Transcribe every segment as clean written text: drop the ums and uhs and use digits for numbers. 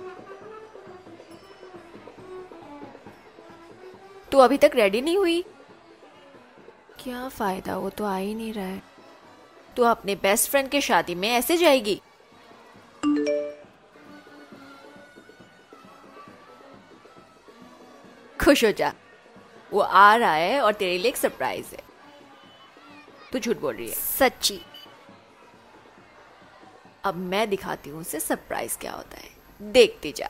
तू अभी तक रेडी नहीं हुई? क्या फायदा, वो तो आ ही नहीं रहा है। तू अपने बेस्ट फ्रेंड की शादी में ऐसे जाएगी? खुश हो जा, वो आ रहा है और तेरे लिए एक सरप्राइज है। तू झूठ बोल रही है? सच्ची। अब मैं दिखाती हूँ उसे सरप्राइज क्या होता है, देखती जा।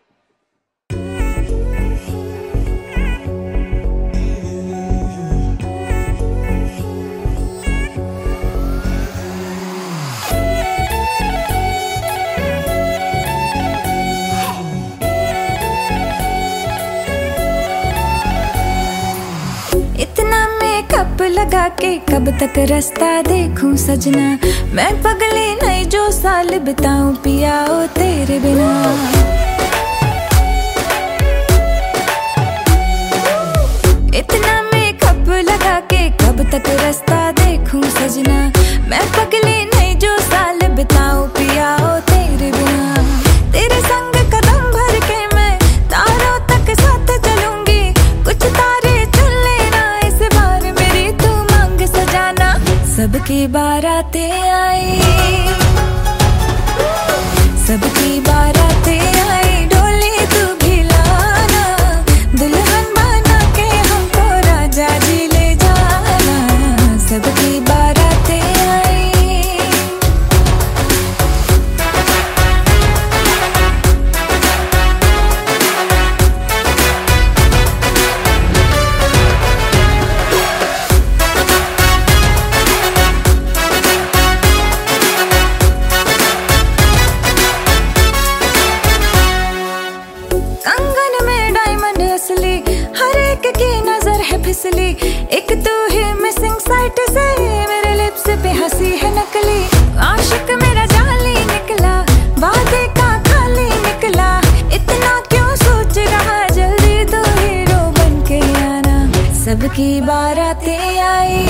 इतना मेकअप लगा के कब तक रास्ता देखूं सजना, मैं पगली नहीं जो साल बिताऊं पिया ओ तेरे बिना। इतना मेकअप लगा के कब तक रास्ता देखूं सजना, मैं पगली नहीं जो साल बिताऊं पिया ओ तेरे बिना। तेरे संग कदम भर के मैं तारों तक साथ चलूंगी, कुछ तारे चुन लेना इस बार मेरी तू मांग सजाना। सबकी बारातें आई, सबकी बारातें आई, डोली तू भी लाना, दुल्हन बना के हमको राजा जी ले जाना। सबकी बारातें आई। कंगन में डायमंड असली, हर एक की नजर है फिसली, एक तू ही मिसिंग साइट से मेरे लिप्स पे हंसी है नकली। आशिक मेरा जाली निकला, वादे का खाली निकला, इतना क्यों सोच रहा, जल्दी तू हीरो बन के आना। सबकी बारातें आई,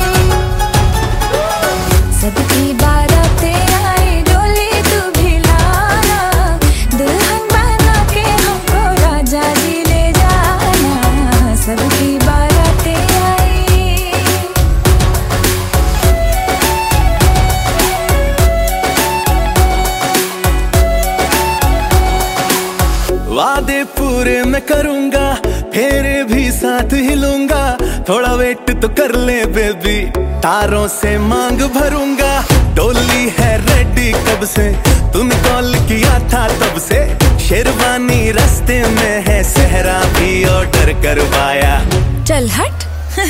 सबकी बारातें आई, डोली तू भी लाना, दुल्हन बना के हमको राजा जी ले जाना। सबकी बारातें आई। वादे पूरे मैं करूंगा, फेरे भी साथ हिलूंगा, थोड़ा वेट तो कर ले बेबी, तारों से मांग भरूंगा। डोली है रेडी कब से, तूने कॉल किया था तब से, शेरवानी रास्ते में है, सहरा भी ऑर्डर करवाया। चल हट।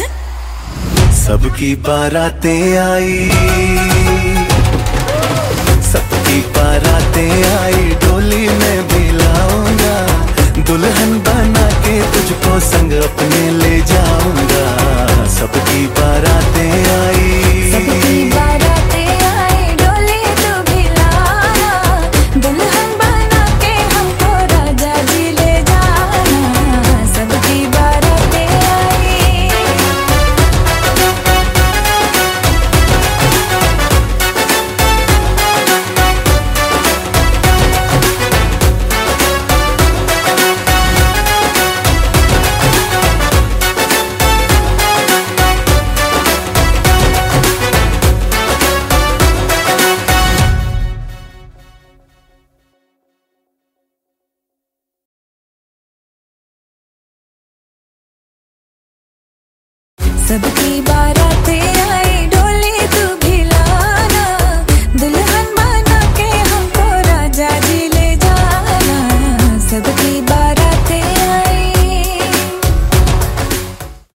सबकी बारातें आई, सबकी बारातें आई, डोली में भी लाऊंगा, दुल्हन बना के तुझको संग अपने ले जाऊंगा। सबकी बारातें आई, सबकी बारातें आई, डोली तू भी लाना, दुल्हन बना के हमको राजा जी ले जाना। सबकी बारातें आई। सबकी बारातें आई।